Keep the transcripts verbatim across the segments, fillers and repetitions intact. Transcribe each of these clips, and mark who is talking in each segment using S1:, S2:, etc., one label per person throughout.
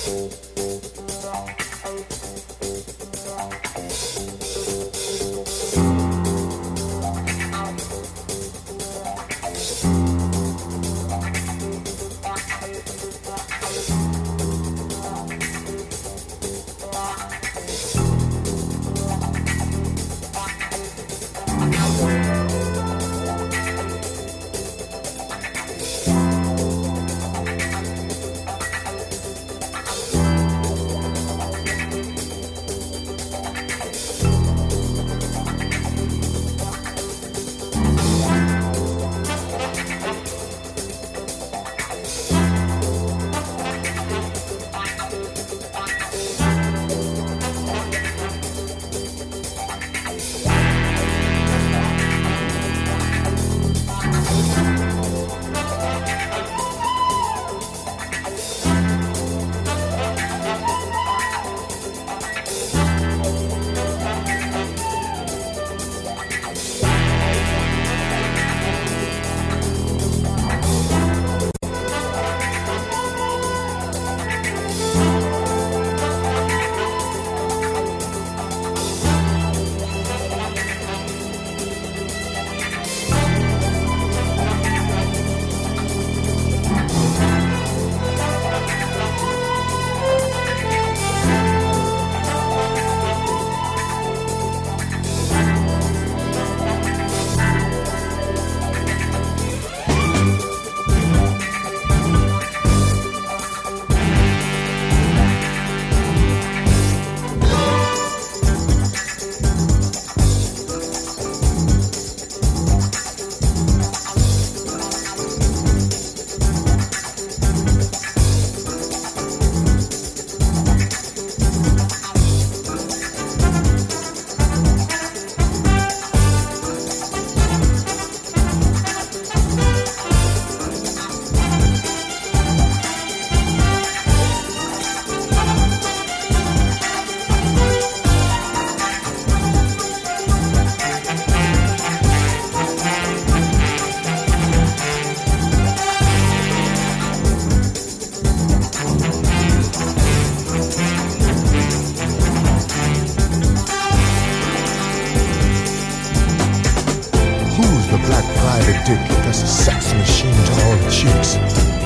S1: dick, that's a sex machine to all the chicks.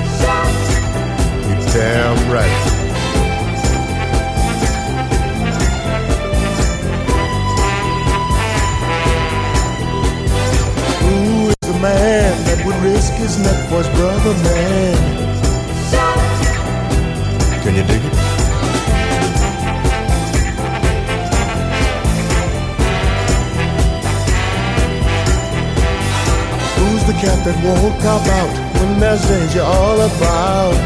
S1: You're damn right. Who is the man that would risk his neck for his brother, man? Can you dig it? Who's the cat that won't cop out when there's danger all about?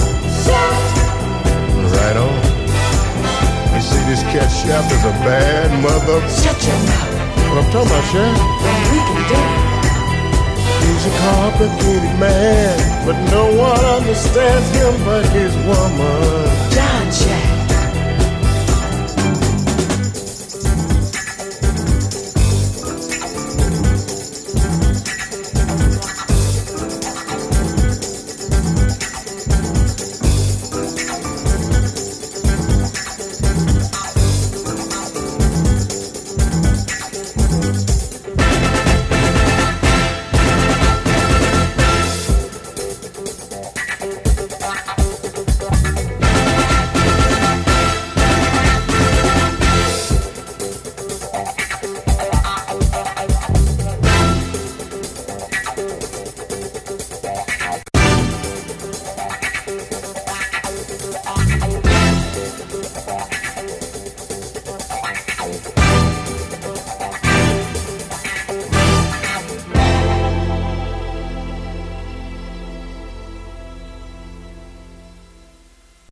S1: Right on. You see, this cat chef is a bad mother.
S2: Shut your mouth.
S1: What I'm talking about, Chef?
S2: Then we can do it.
S1: He's a complicated man, but no one understands him but his woman.
S2: John Jack.